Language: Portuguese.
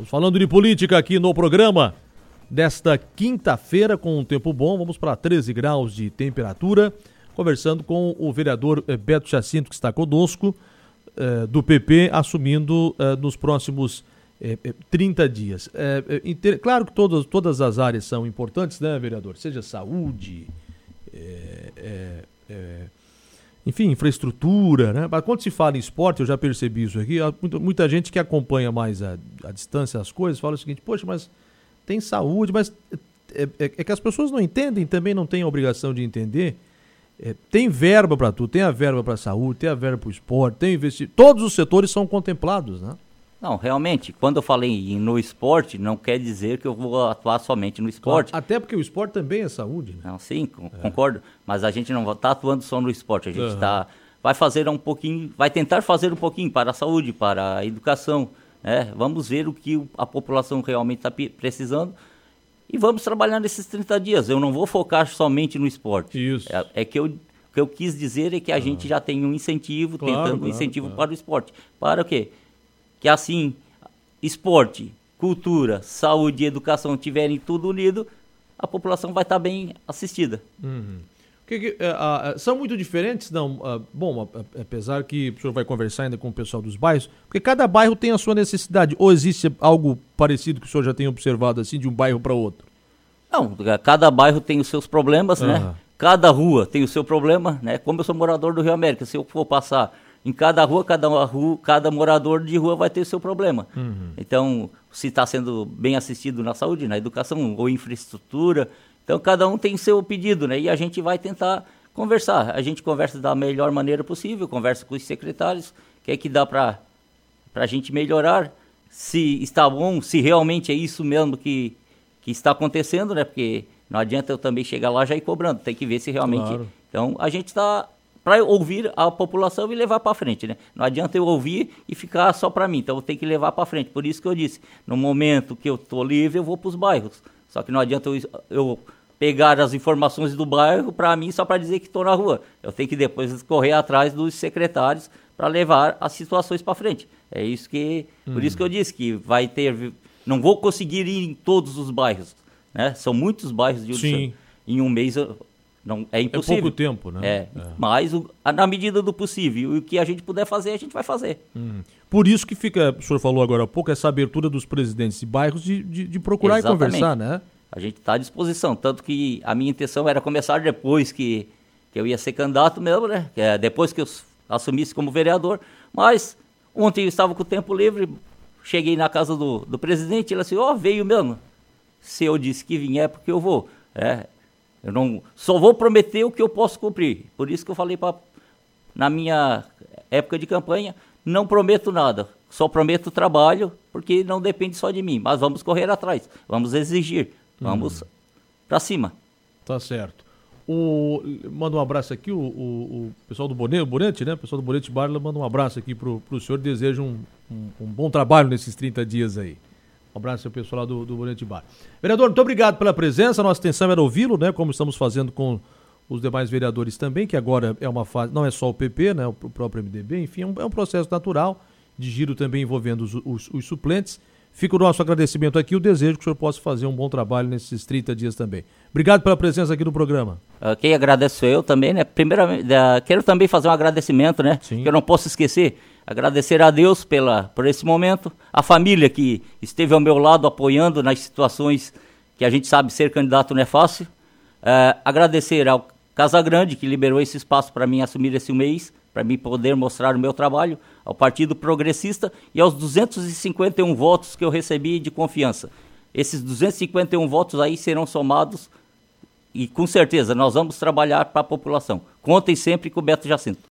Falando de política aqui no programa desta quinta-feira com um tempo bom, vamos para 13 graus de temperatura, conversando com o vereador Beto Jacinto, que está conosco, do PP, assumindo nos próximos 30 dias. Claro que todas as áreas são importantes, né, vereador? Seja saúde, enfim, infraestrutura, né? Mas quando se fala em esporte, eu já percebi isso aqui, muita gente que acompanha mais a distância as coisas fala o seguinte: poxa, mas tem saúde, mas é que as pessoas não entendem, também não têm a obrigação de entender. Tem verba para tudo, tem a verba para a saúde, tem a verba para o esporte, tem investimento, todos os setores são contemplados, né? Não, realmente, quando eu falei no esporte, não quer dizer que eu vou atuar somente no esporte. Claro, até porque o esporte também é saúde, né? Não, sim, concordo, mas a gente não está atuando só no esporte, a gente vai fazer um pouquinho, vai tentar fazer um pouquinho para a saúde, para a educação, né? Vamos ver o que a população realmente está precisando e vamos trabalhar nesses 30 dias. Eu não vou focar somente no esporte. Isso. O que eu quis dizer é que a gente já tem um incentivo, tentando um incentivo para o esporte. Para o quê? Que assim, esporte, cultura, saúde e educação tiverem tudo unido, a população vai estar bem assistida. Uhum. São muito diferentes? Não, bom, apesar que o senhor vai conversar ainda com o pessoal dos bairros, porque cada bairro tem a sua necessidade, ou existe algo parecido que o senhor já tem observado assim, de um bairro para outro? Não, cada bairro tem os seus problemas, né? Cada rua tem o seu problema, né? Como eu sou morador do Rio América, se eu for passar em cada rua, cada morador de rua vai ter o seu problema. Uhum. Então, se está sendo bem assistido na saúde, na educação ou infraestrutura, então cada um tem seu pedido, né? E a gente vai tentar conversar. A gente conversa da melhor maneira possível, conversa com os secretários, que dá para a gente melhorar, se está bom, se realmente é isso mesmo que está acontecendo, né? Porque não adianta eu também chegar lá já ir cobrando, tem que ver se realmente... Claro. Então, a gente está para ouvir a população e levar para frente, né? Não adianta eu ouvir e ficar só para mim, então eu tenho que levar para frente. Por isso que eu disse, no momento que eu estou livre, eu vou para os bairros. Só que não adianta eu pegar as informações do bairro para mim só para dizer que estou na rua. Eu tenho que depois correr atrás dos secretários para levar as situações para frente. É isso que... Por isso que eu disse que vai ter... Não vou conseguir ir em todos os bairros, né? São muitos bairros de em um mês... Não, é impossível. É pouco tempo, né? Mas na medida do possível, e o que a gente puder fazer, a gente vai fazer. Por isso que fica, o senhor falou agora há pouco, essa abertura dos presidentes de bairros de procurar e conversar, né? A gente está à disposição, tanto que a minha intenção era começar depois que eu ia ser candidato mesmo, né? Depois que eu assumisse como vereador, mas ontem eu estava com o tempo livre, cheguei na casa do presidente, ele assim, veio mesmo. Se eu disse que vinha é porque eu vou, eu não só vou prometer o que eu posso cumprir. Por isso que eu falei na minha época de campanha, não prometo nada. Só prometo trabalho, porque não depende só de mim. Mas vamos correr atrás, vamos exigir, vamos para cima. Tá certo. Manda um abraço aqui, o pessoal do Bonete, né? O pessoal do Bonete Barla manda um abraço aqui pro senhor, deseja um bom trabalho nesses 30 dias aí. Um abraço ao pessoal lá do Bonete Bar. Vereador, muito obrigado pela presença. Nossa intenção era ouvi-lo, né? Como estamos fazendo com os demais vereadores também, que agora é uma fase, não é só o PP, né? O próprio MDB, enfim, é um processo natural de giro também envolvendo os suplentes. Fica o nosso agradecimento aqui, o desejo que o senhor possa fazer um bom trabalho nesses 30 dias também. Obrigado pela presença aqui no programa. Quem agradeço eu também, né? Primeiramente, quero também fazer um agradecimento, né? Sim. Que eu não posso esquecer. Agradecer a Deus por esse momento, a família que esteve ao meu lado apoiando nas situações que a gente sabe ser candidato não é fácil. Agradecer ao Casagrande, que liberou esse espaço para mim assumir esse mês, para mim poder mostrar o meu trabalho, ao Partido Progressista e aos 251 votos que eu recebi de confiança. Esses 251 votos aí serão somados e com certeza nós vamos trabalhar para a população. Contem sempre com o Beto Jacinto.